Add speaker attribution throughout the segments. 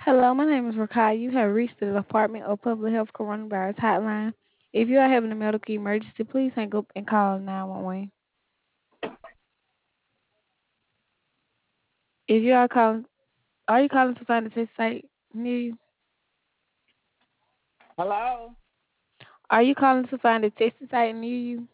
Speaker 1: Hello, my name is Rakai. You have reached the Department of Public Health Coronavirus Hotline. If you are having a medical emergency, please hang up and call 911. If you are you calling to find a test site near you?
Speaker 2: Hello?
Speaker 1: Are you calling to find a testing site near you?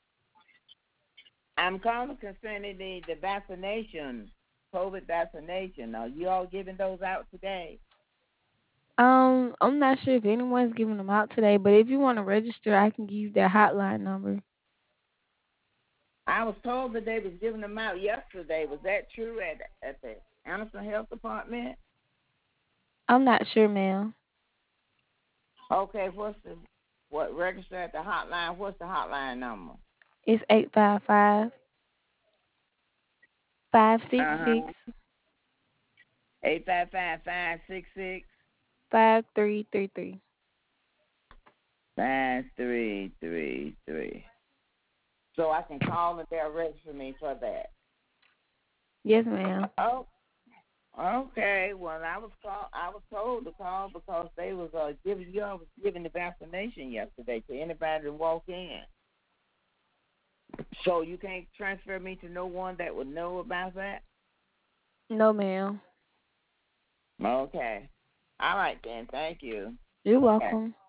Speaker 2: I'm calling concerning the vaccination, COVID vaccination. Are you all giving those out today?
Speaker 1: I'm not sure if anyone's giving them out today, but if you want to register, I can give you their hotline number.
Speaker 2: I was told that they was giving them out yesterday. Was that true at the Anderson Health Department?
Speaker 1: I'm not sure, ma'am.
Speaker 2: Okay, what register at the hotline? What's the hotline number?
Speaker 1: It's 855 566
Speaker 2: Uh-huh. 855-566.
Speaker 1: 5333.
Speaker 2: 5333. So I can call and they'll register me for that.
Speaker 1: Yes, ma'am.
Speaker 2: Oh, okay. Well, I was told to call because they was giving the vaccination yesterday to anybody that walk in. So you can't transfer me to no one that would know about that.
Speaker 1: No, ma'am.
Speaker 2: Okay. All right then. Thank you.
Speaker 1: You're
Speaker 2: Okay.
Speaker 1: welcome.